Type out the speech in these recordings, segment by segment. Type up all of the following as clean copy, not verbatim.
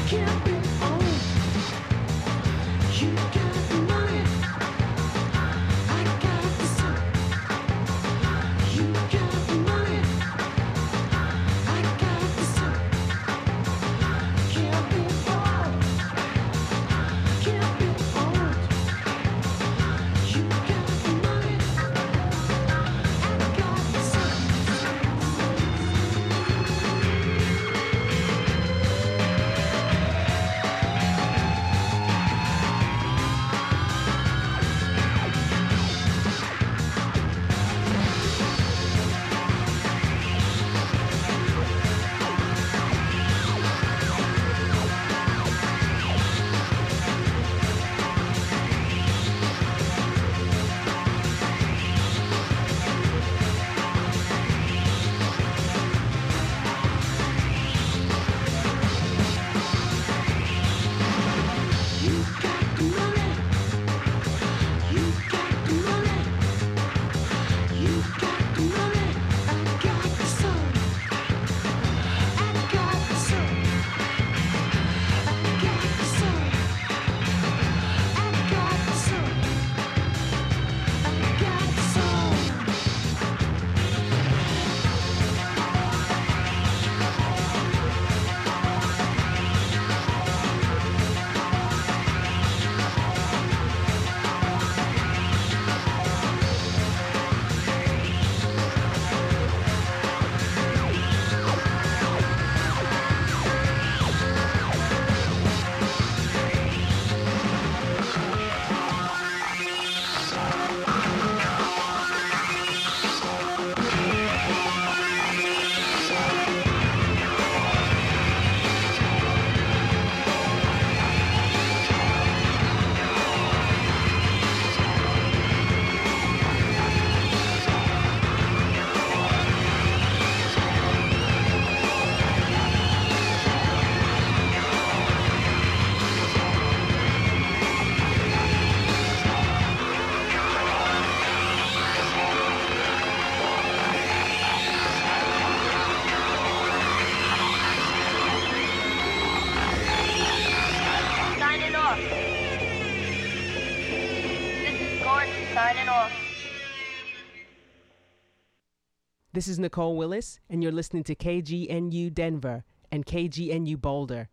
This is Nicole Willis, and you're listening to KGNU Denver and KGNU Boulder.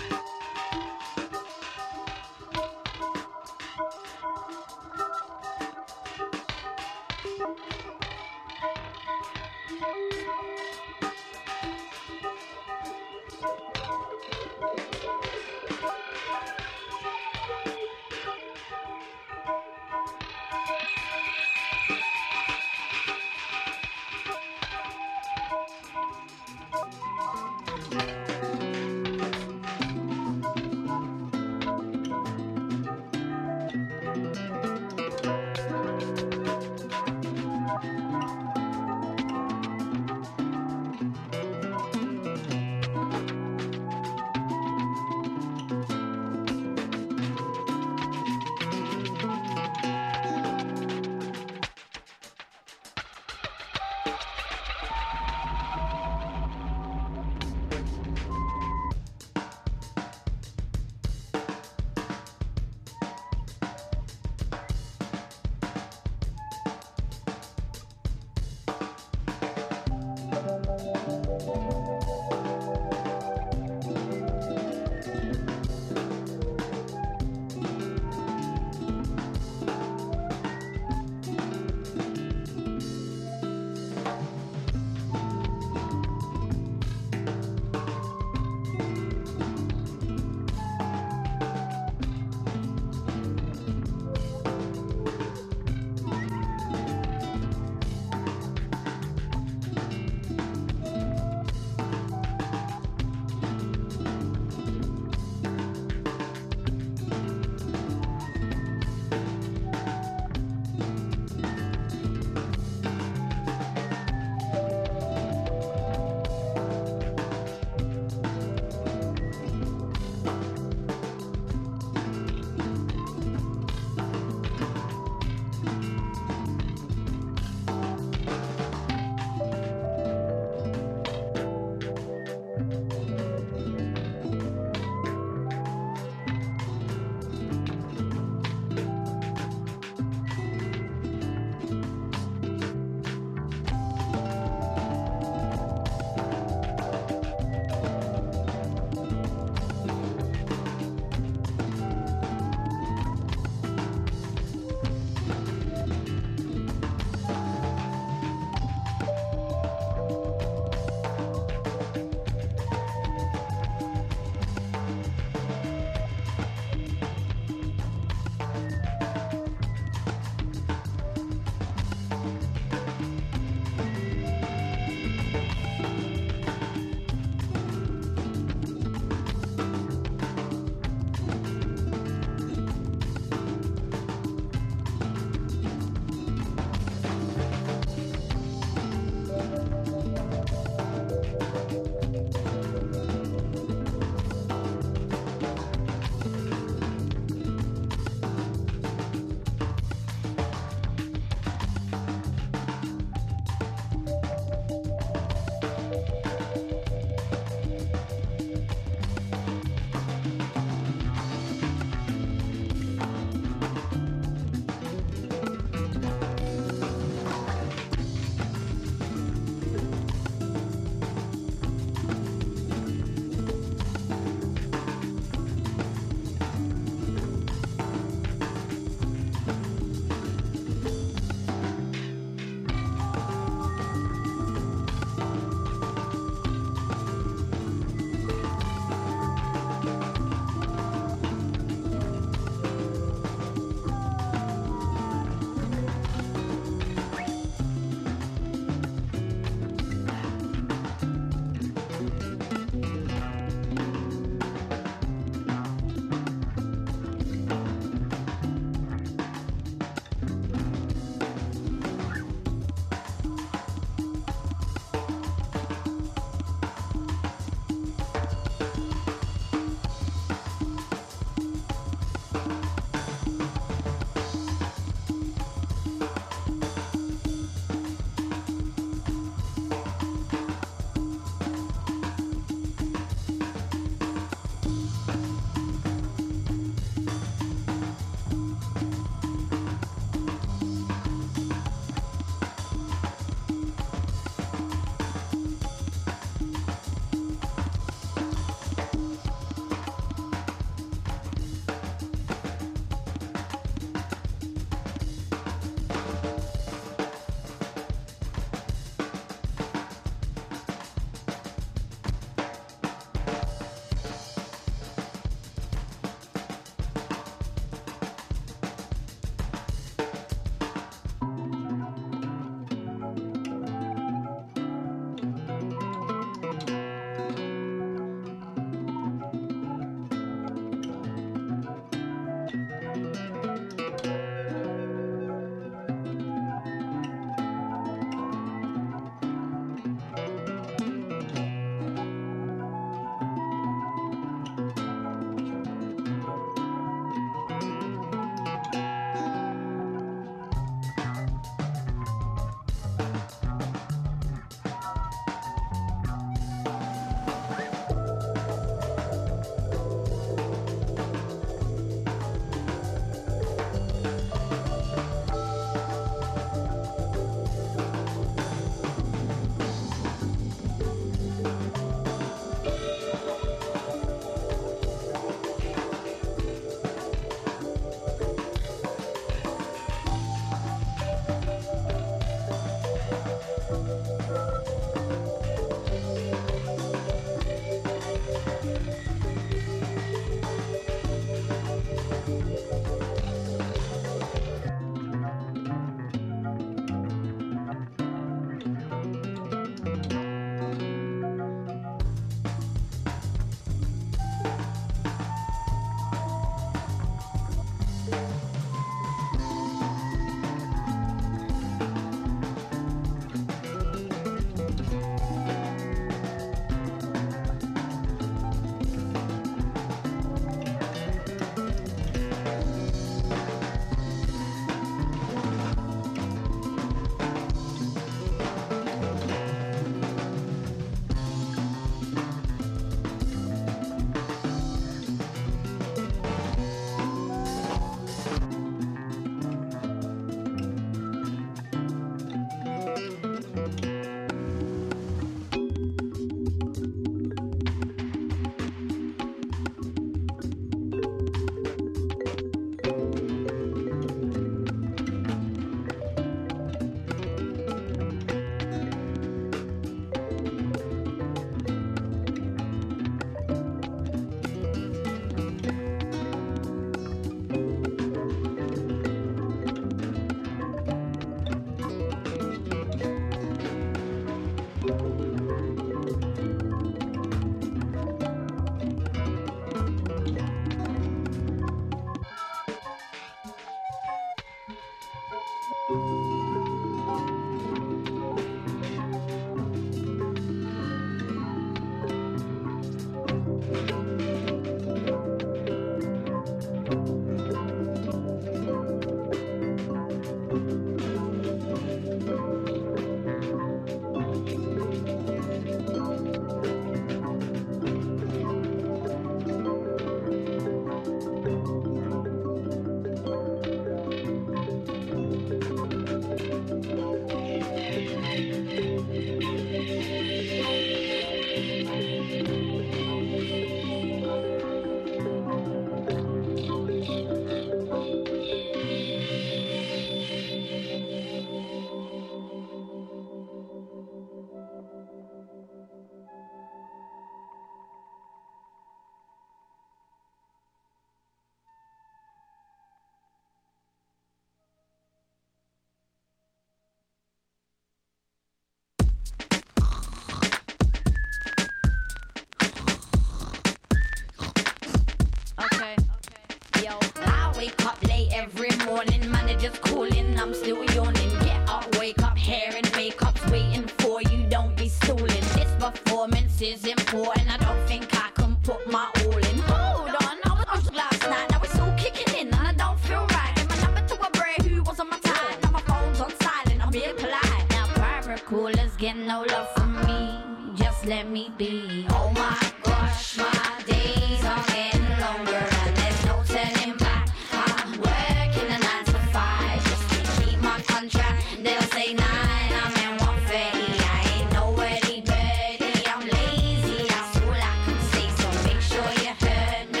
this is important. I don't think I can put my all in. Hold on, I was last night. Now it's all kicking in and I don't feel right. Give my number to a bray who was on my time. Now my phone's on silent, I'm being polite. Now private callers get no love from me. Just let me be. Oh my gosh, my days are getting longer and there's no turning back. I'm working a 9 to 5 just to keep my contract. They'll say 9, I'm in 130. I ain't no early birdie. I'm lazy, that's all I can say. So make sure you heard me.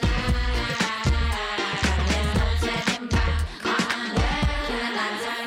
There's no turning back. I'm working a 9 to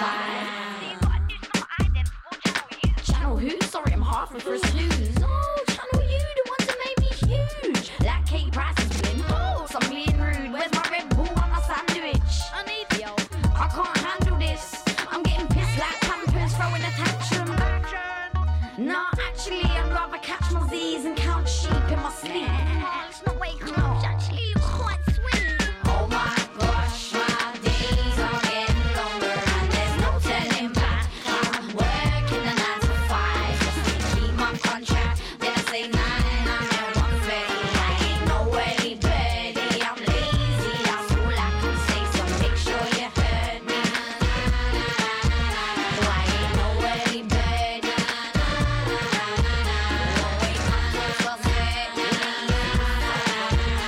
5. Channel who? Sorry, I'm half a for snooze. Oh, channel you, the ones that made me huge. Like Kate Price is bling. Oh, so I'm being rude. Where's my Red Bull on my sandwich? I need yo. I can't handle this. I'm getting pissed like Pampers, throwing a tantrum. No, actually, I'd rather catch my Z's and count sheep in my sleep. It's not waking up. It actually looks quite sweet. Oh my gosh, my days are getting longer and there's no turning back. I'm working a 9 to 5 just to keep my contract. Then I say 9, I'm at 130. I ain't no early birdie. I'm lazy, that's all I can say. So make sure you heard me. No, I ain't no early birdie. Won't wait until 12:30.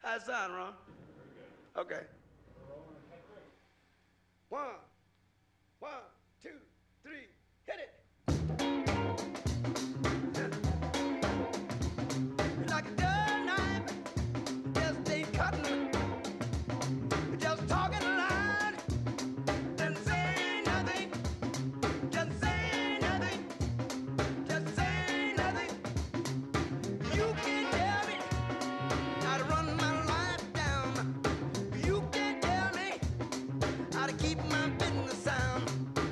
How's it sound, Ron? Okay. One, two, three, hit it. Like a dull knife, just ain't cutting. Just talking loud, and saying nothing. Just say nothing. Just say nothing. You can't tell me how to run my life down. You can't tell me how to keep my business sound.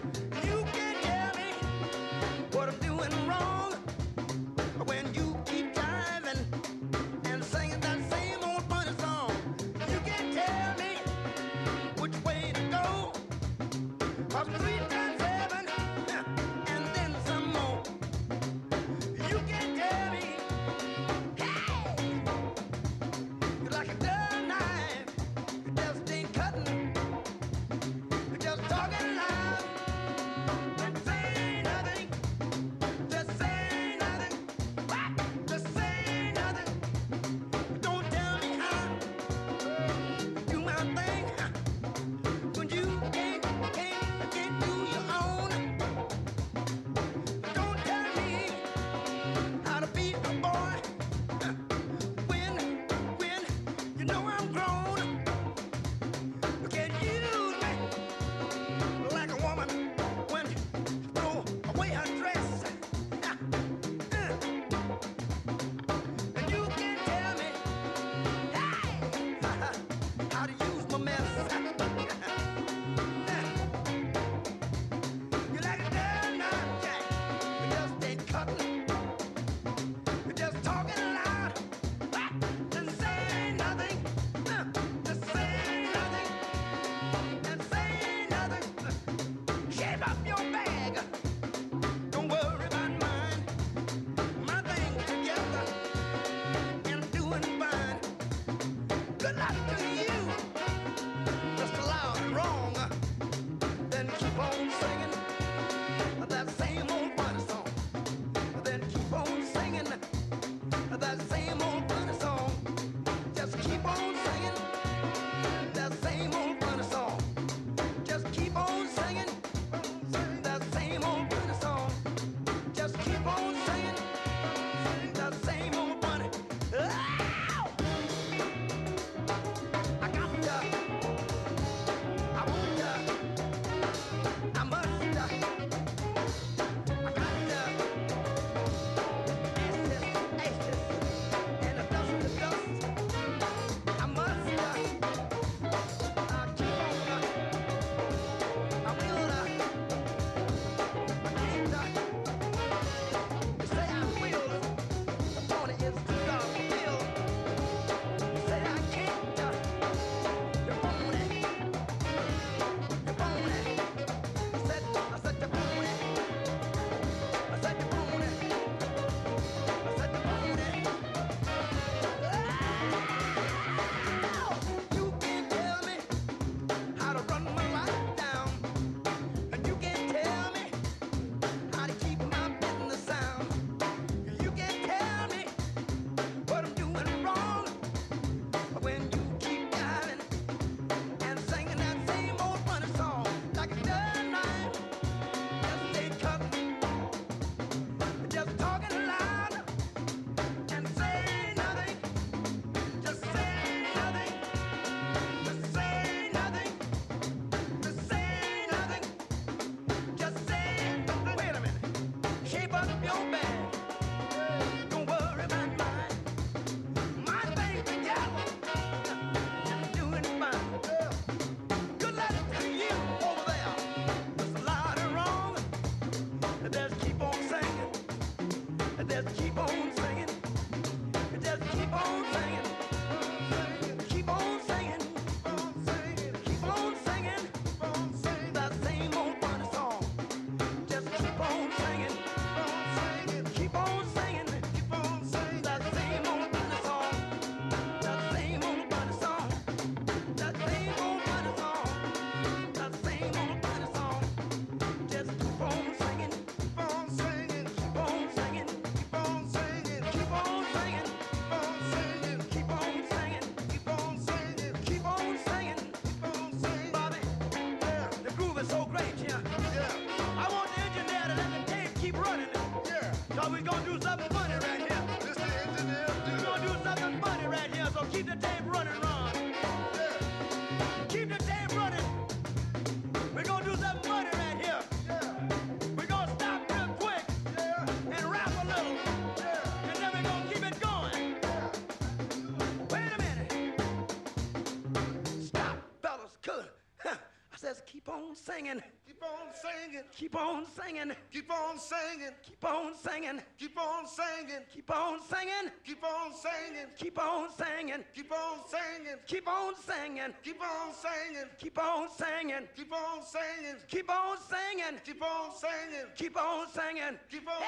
Keep the tape running, Ron. Keep the tape running. We're gonna do something funny right here. We're gonna stop real quick and rap a little. And then we're gonna keep it going. Wait a minute. Stop, fellas. Good. I says keep on singing. Keep on singing. Keep on singing. Keep on singing. Keep on singing. Keep on singing. Keep on singing. Keep on singing. Keep on singing. Keep on singing. Keep on singing. Keep on singing. Keep on singing. Keep on singing. Keep on singing. Keep on singing. Keep on singing. Keep on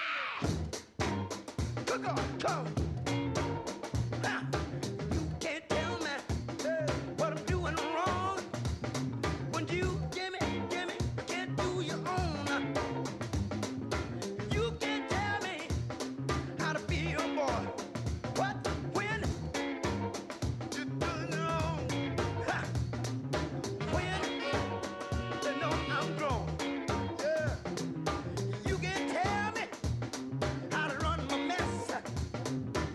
Good God, go. Ah, you can't tell me what I'm doing wrong. When you give me, can't do your own. You can't tell me how to feel, boy. What, when You're doing your own. Ha! When they know I'm grown. Yeah. You can tell me how to run my mess.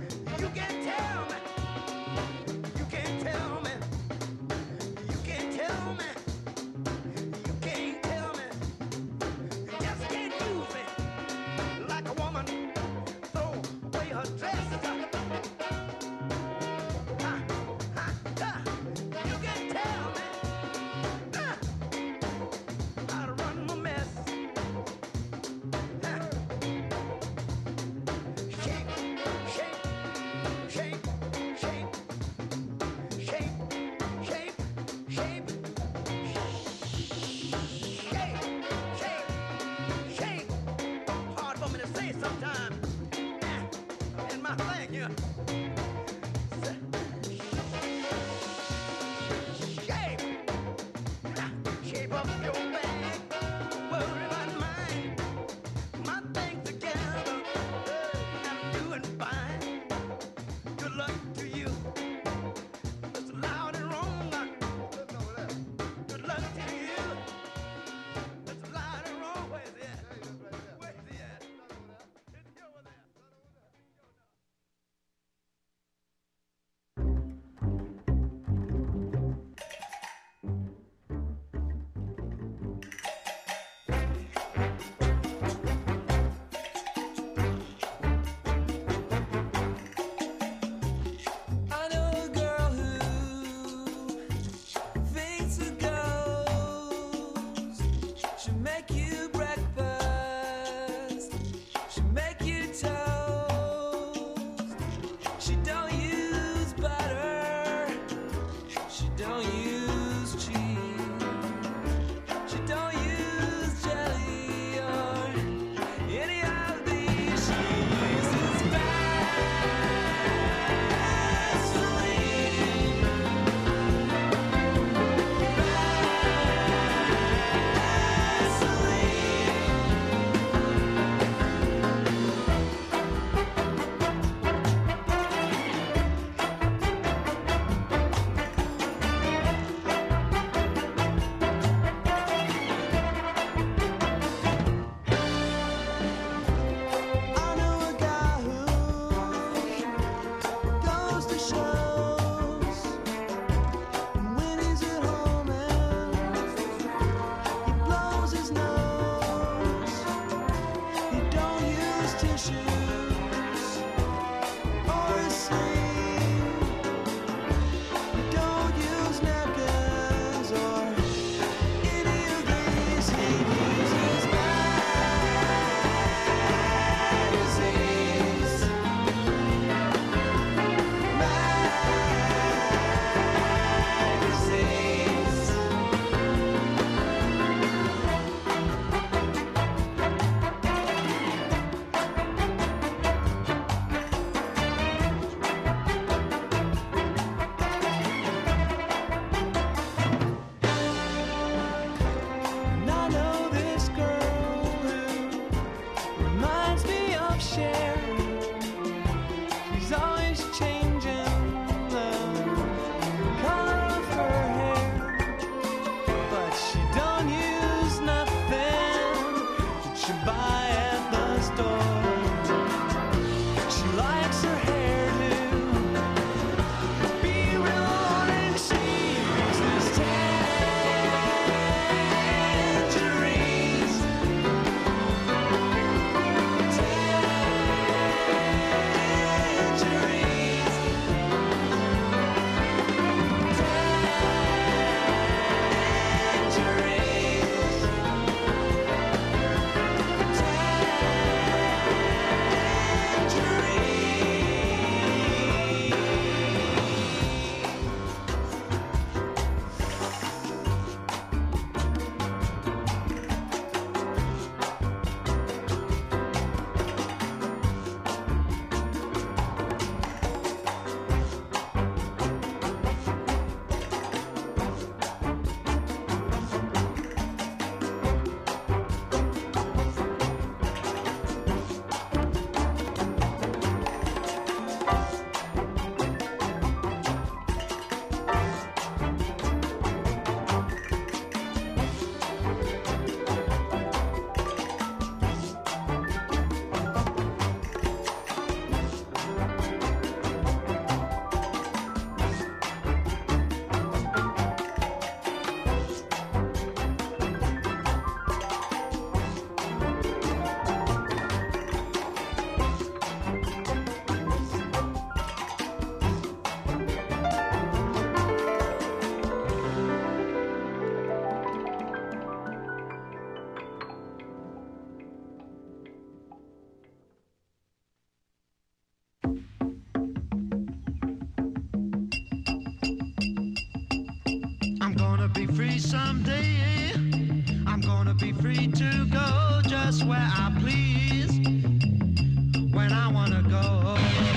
free someday. I'm gonna be free to go just where I please, when I wanna go.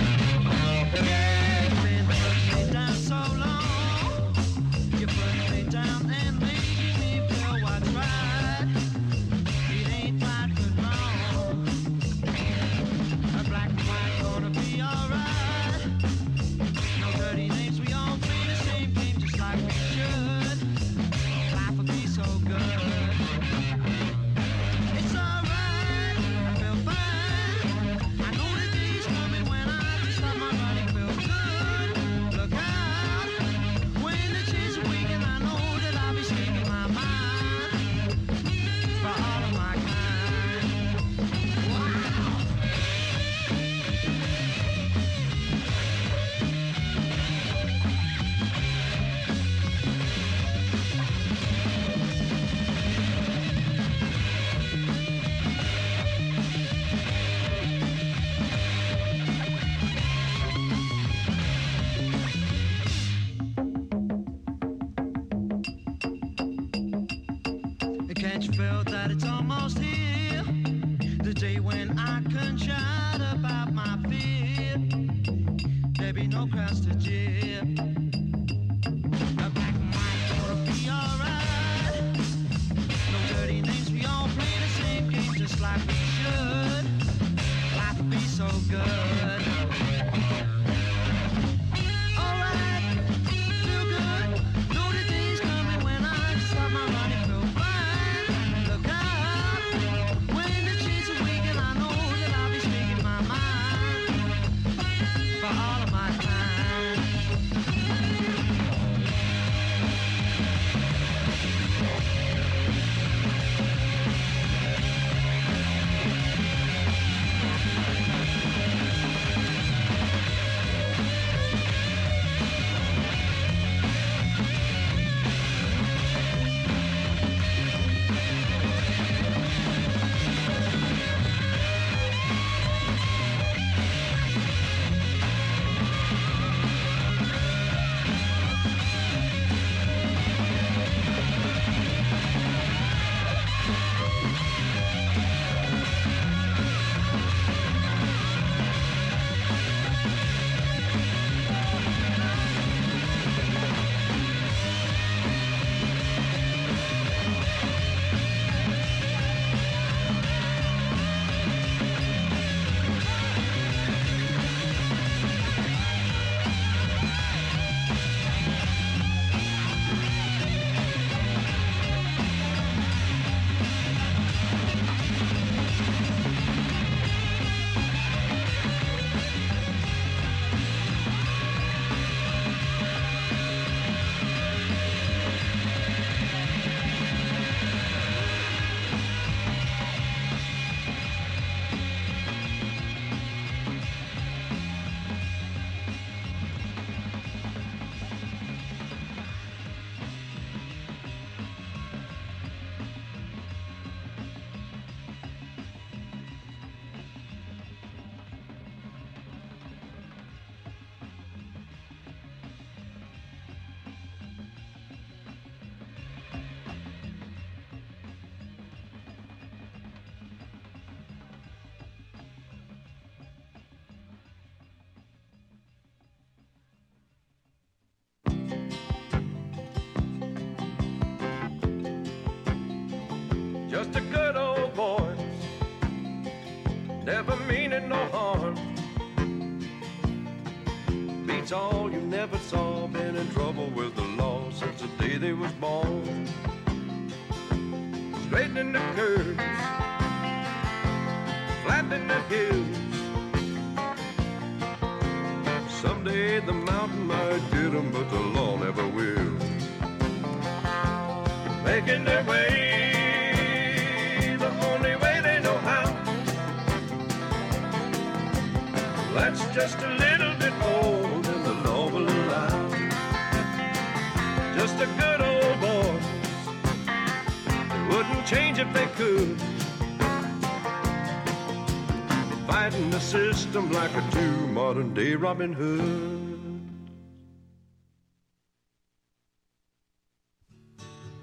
You've been putting me down so long. You put me down and made me feel what's right. It ain't right but wrong. A black and white gonna be alright. No dirty names, we all play the same game just like we should. Life will be so good. It's alright, I feel fine. I know the day's coming when I stop my running, feel good. Look out, when the chance is waking, I know that I'll be speaking my mind for all of my kind. Wow. Can't you feel that it's almost here? The day when I can shout about my fear. There be no crowds to jeer. A black and white gonna be alright. No dirty names, we all play the same game just like we should. Life will be so good. Alright, feel good. Know the day's coming when I stop my running, feel fine. Look out, when the chance is waking, I know that I'll be speaking my mind for all of my time. Just a good old boy, never meaning no harm. Beats all you never saw, been in trouble with the law since the day they was born. Straightening the curves, flattening the hills. Someday the mountain might get 'em, but the law never will. Making their way the only way they know how. That's just a little bit more than the law will allow. Just a good old boy, they wouldn't change if they could. Fighting the system like a true modern day Robin Hood.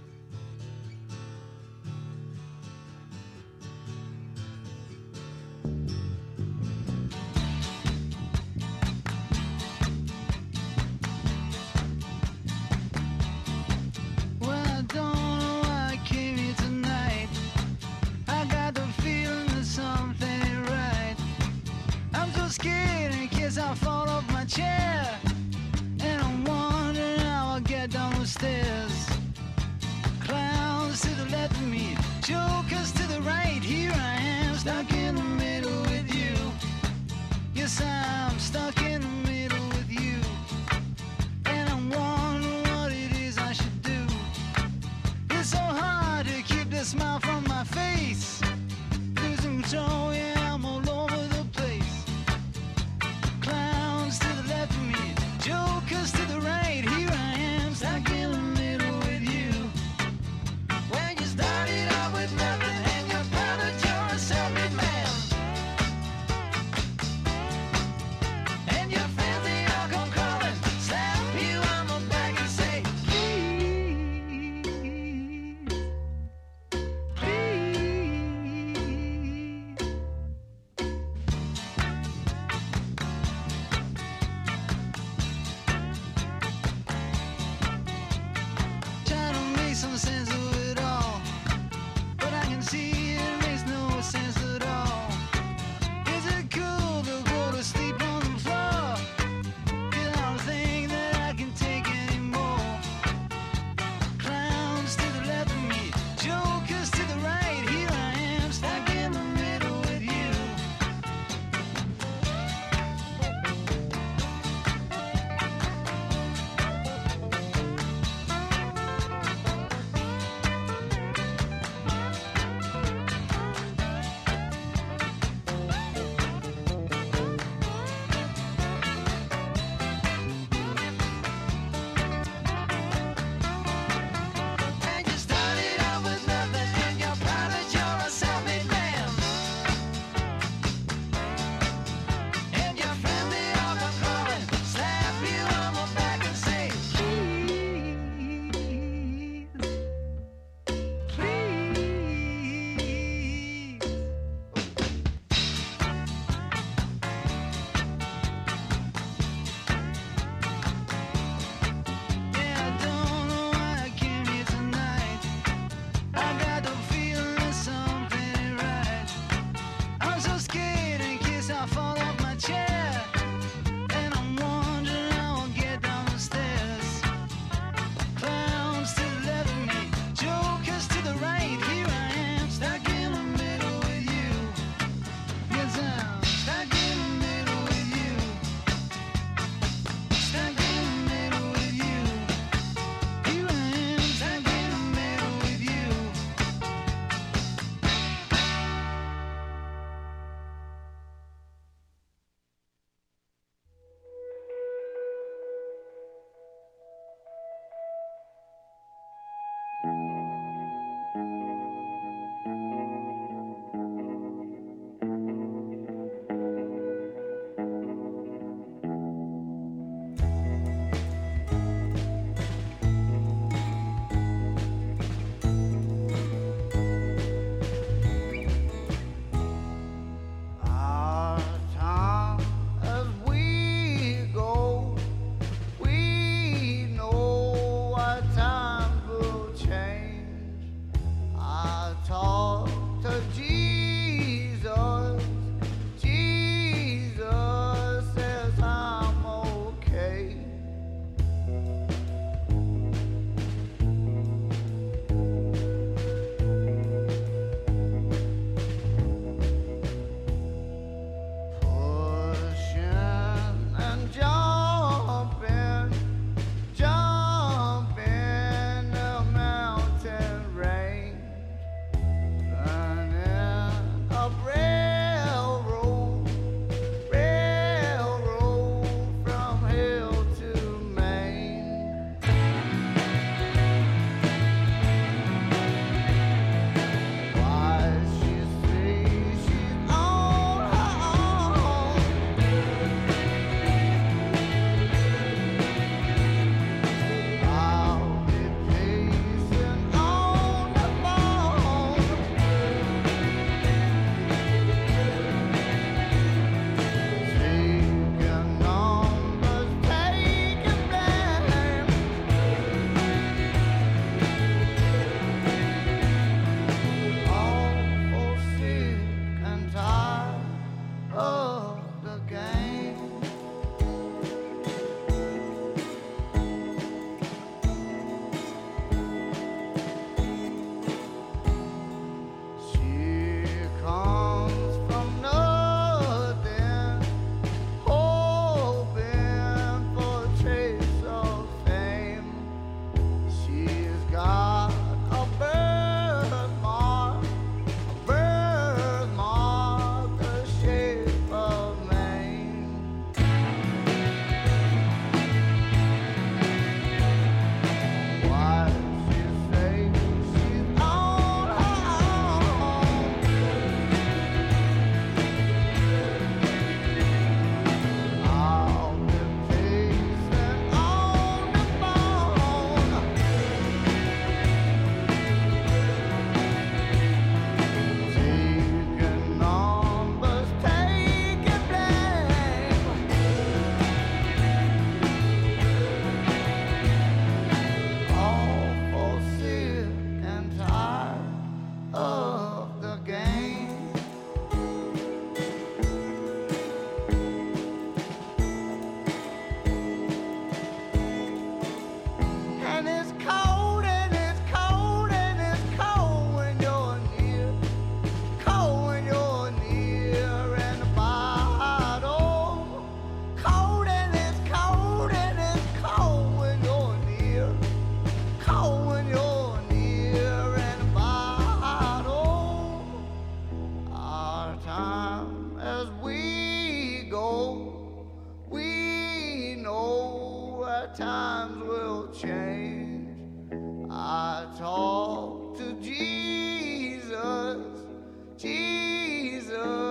the times will change. I talk to Jesus, Jesus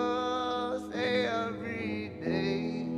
every day.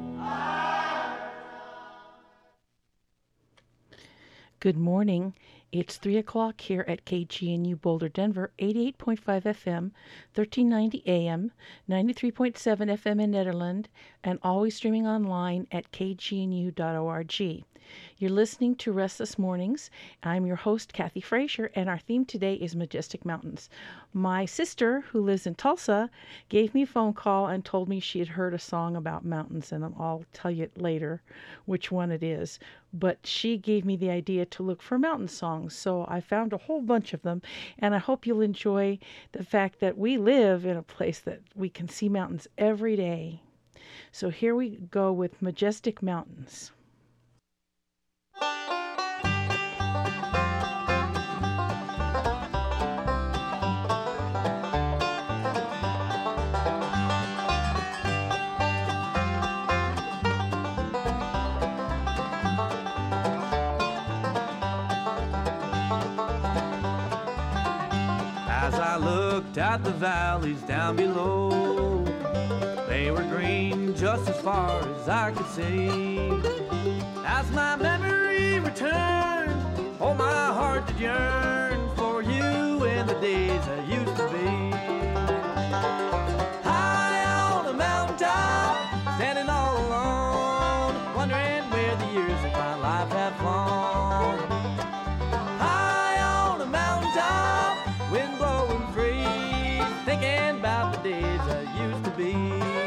Good morning. It's 3 o'clock here at KGNU Boulder, Denver, 88.5 FM, 1390 AM, 93.7 FM in Nederland, and always streaming online at kgnu.org. You're listening to Restless Mornings. I'm your host, Kathy Frazier, and our theme today is Majestic Mountains. My sister, who lives in Tulsa, gave me a phone call and told me she had heard a song about mountains, and I'll tell you later which one it is. But she gave me the idea to look for mountain songs, so I found a whole bunch of them, and I hope you'll enjoy the fact that we live in a place that we can see mountains every day. So here we go with Majestic Mountains. As I looked at the valleys down below, they were green just as far as I could see. As my memory returned, oh, my heart did yearn for you in the days I used to be. High on a mountaintop, standing all alone, wondering where the years of my life have flown. High on a mountaintop, wind blowing free, thinking about the days I used to be.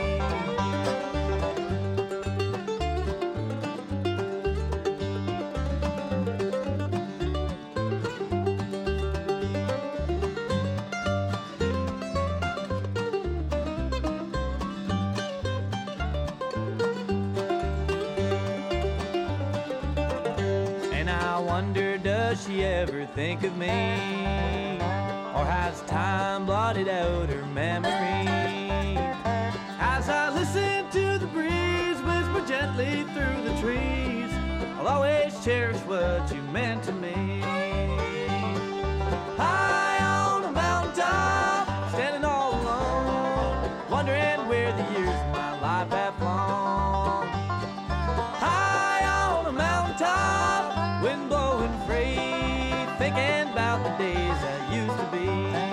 And I wonder, does she ever think of me? Or has time blotted out her memory? As I listen to the breeze whisper gently through the trees, I'll always cherish what you meant to me. High on a mountaintop, standing all alone, wondering where the years of my life have flown. High on a mountaintop, wind blowing free, thinking about the days I used to be.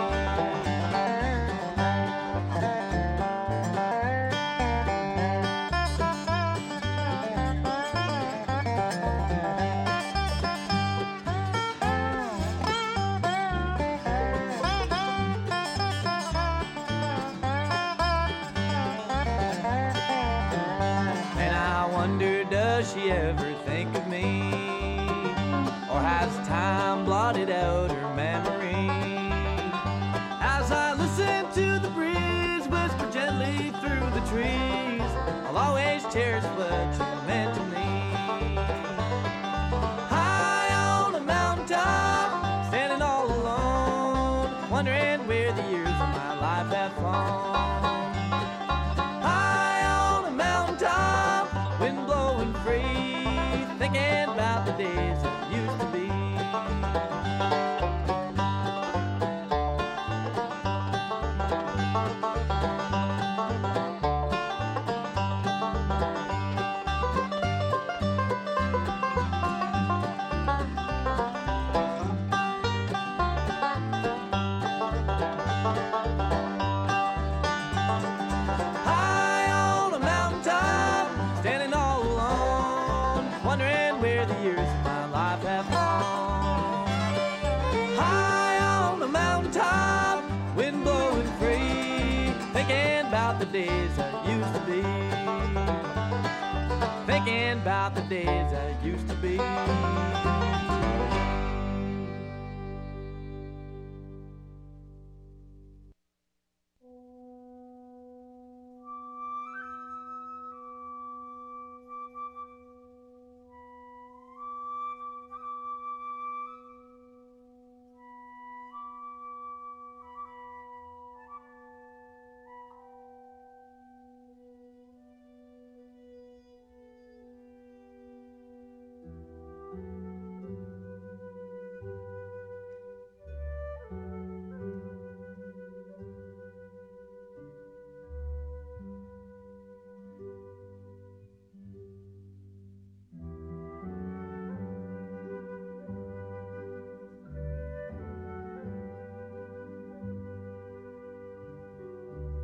And I wonder, does she ever think of me? Or has time blotted out her memory? As I listen to the breeze whisper gently through the trees, I'll always cherish what you meant to me. High on a mountaintop, standing all alone, wondering where the years of my life have flown. High on a mountaintop, wind blowing free, thinking about the days that used to be. High on a mountaintop, standing all alone, wondering where the years of my life have gone. High on a mountaintop, wind blowing free, thinking about the days I used to be. Thinking about the days I used to be.